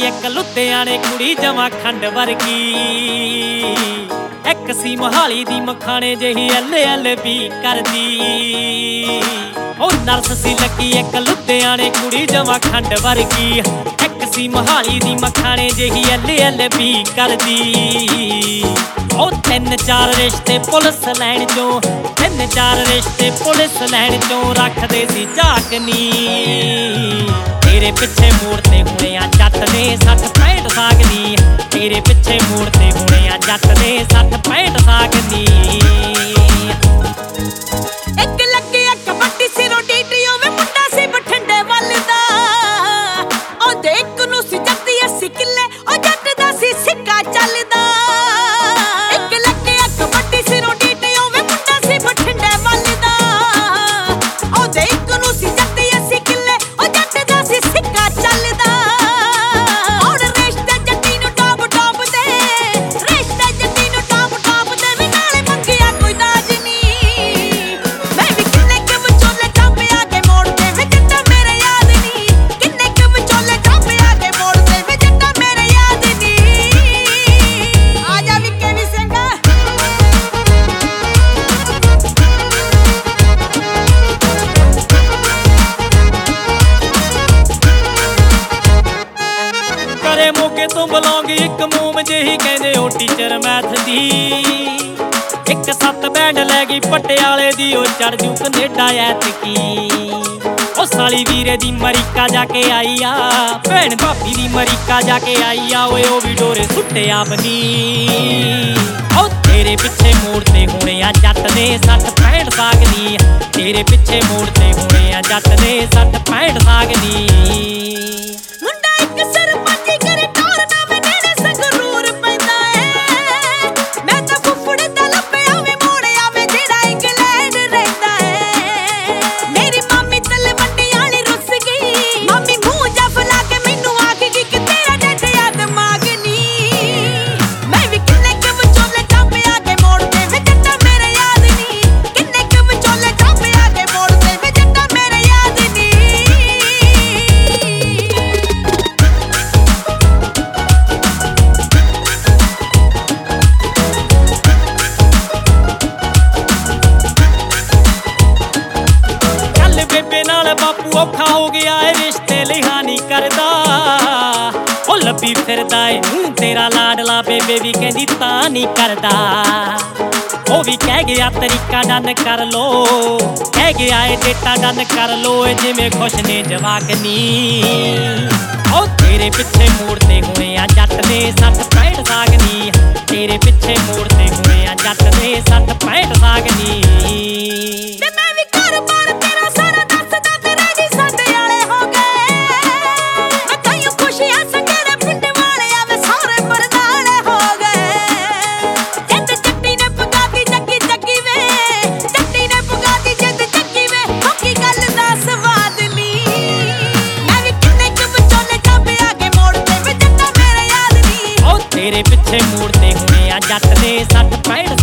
एक लुधियाने कुड़ी जमा खंड वर्गी, एक सी मोहाली दी मखाने जही LLB करदी। ओ नर्स सी लगी एक लुधियाने कुड़ी जमा खंड वर्गी, एक सी मोहाली दी मखाने जही LLB करदी। ओ 3-4 रिश्ते पुलिस लैन चों, 3-4 रिश्ते पुलिस लैन चों रखदे सी झाकनी। तेरे पिछे मोड़ते हुणे आ जट ने 60-65 सागनी, तेरे पिछे मोड़ते हुणे आ जट ने 60-65 सागनी। एक लगे एक कबड्डी सिरों डीटीओ में मुंडा सी बठिंडे वल दा, ओ देख नूं सी जत्ती 80 किले ओ जट दा सी सिक्का चलदा। एक लगे एक कबड्डी सिरों डीटीओ में मुंडा सी बठिंडे वल दा, ओ देख नूं सी जत्ती 80 किले ओ जट दा सी सिक्का चलदा। हुण रिश्ते जट्टी नूं टॉप टॉप दे, रिश्ते जट्टी नूं टॉप टॉप दे वी नाले मंगिया कोई दाज नी। मैं भी किन्ने के विचोले चापे आके मोड़ते वे जट्टा मेरे याद नी, किन्ने के विचोले चापे आके मोड़ते वे जट्टा मेरे याद नी। आजा विक्के वी सिंह करे मोके तो बिलोंग एक मोम जेही कहंदे ओ टीचर मैथ दी। एक 7 बैंड लै गई पटियाले दी, ओ चढ़ जू कनेडा ऐतकी। ओ साली वीरे दी अमरीका जाके आई आ, भैन भाभी दी अमरीका जाके आई आ, ओए ओ भी डोरे सुट्टे अपनी। ओ तेरे पिछे मोड़ते होने आ जट ने 60-65 सागनी, तेरे पिछे मोड़ते होने आ जट ने 60-65 सागनी। मुंडा एक सरपंची करे टोर ना वे नेड़े संगरूर पैंदा है। मैं तां फुफड़े दा लप्पिया वे मोड़िया वे जेड़ा इंग्लैंड रहिंदा है। मेरी मामी तलवंडी आली रुस गई, मामी मुंह जा फुला के मैनू आख गई कि तेरा डैडिया दिमाग नी। मैं भी किन्ने के विचोले चापे आके मोड़ते वे जट्टा मेरे याद नी, किन्ने के विचोले चापे आके मोड़ते वे जट्टा मेरे याद नी। चल बेबे नाल बापू औखा हो गया है, रिश्ते लिहानी करदा। ओ लब्बी फिरदा ए तेरा लाडला, बेबे भी कहंदी तां नहीं करदा। ओ भी कह गया तरीका डन कर लो, कह गया है डेटा डन कर लो, जिवें खुश ने जवाकनी। ओ तेरे पिछे मोड़ते हुए आ जट ने 60-65 सागनी, तेरे पिछे मोड़ते हुए आ जट ने 60-65 सागनी। ते मैं भी कारोबार तेरा सारा दसदा, तेरे जी साडे वाले हो गए। मैं कईयों खुशियां संगेरे पिंड वाले आवे सारे बरनाले हो गए। जिंद जट्टी ने पगाती जग्गी जग्गी वे, जट्टी ने पगाती जिंद जग्गी वे, बाकी गल दा स्वाद नी। मैं भी किन्ने के विचोले चापे आके मोड़ते वे जट्टा मेरे याद नी। ओ तेरे पिछे मोड़ते हुए आ जट ने 60-65